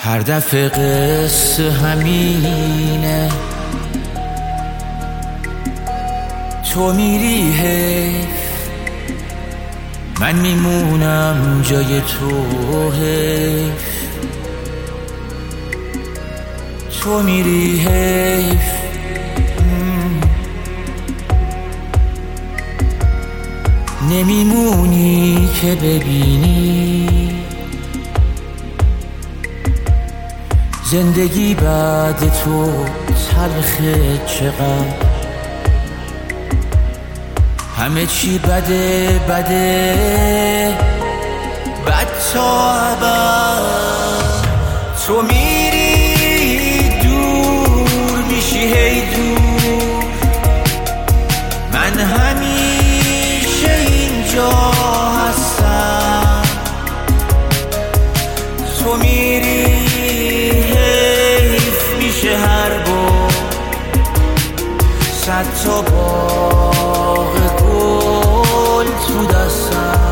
هر دفعه قصه همینه، تو میری حیف، من میمونم جای تو حیف، تو میری حیف. نمیمونی که ببینی زندگی بعد تو تلخه چقدر، همه چی بده بده بد تا ابد. تو میری دور میشی هی دور، من همیشه اینجا هستم. تو میری حیف میشه هر بار، 100 تا باغ گل تو دستم.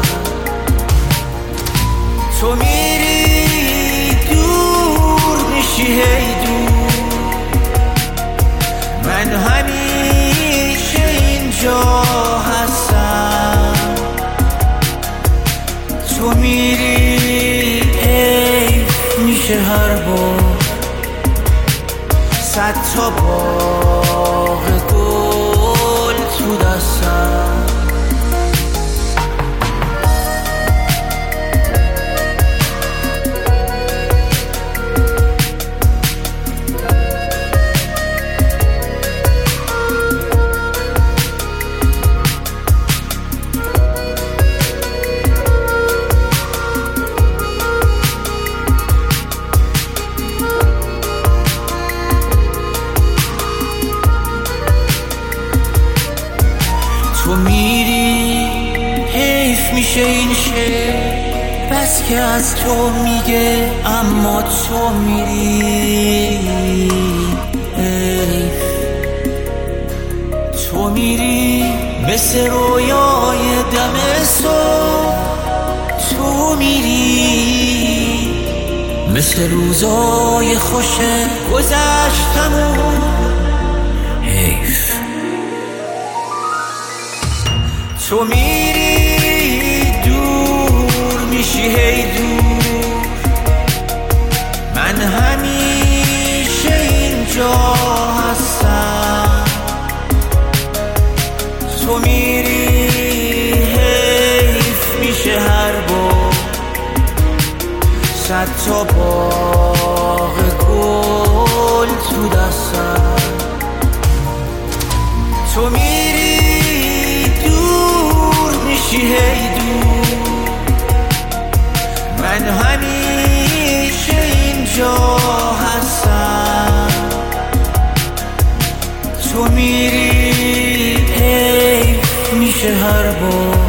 تو میری دور میشی هی دور، من همیشه اینجا هستم. تو میری حیف میشه هر بار، 100 تا باغ گل تو دستم. تو میری حیف میشه این شعر، بس که از تو میگه اما تو میری حیف. تو میری مثل رویای دم صبح، تو میری مثل روزای خوش گذشتمون حیف. تو میری دور میشی هی دور، من همیشه اینجا هستم. تو میری حیف میشه هر بار، 100 تا باغ گل تو دستم. تو میری میشی هی دور، من همیشه اینجا هستم. تو میری حیف میشه هر بار،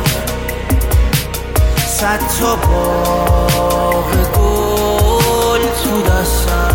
100 تا باغ گل تو دستم.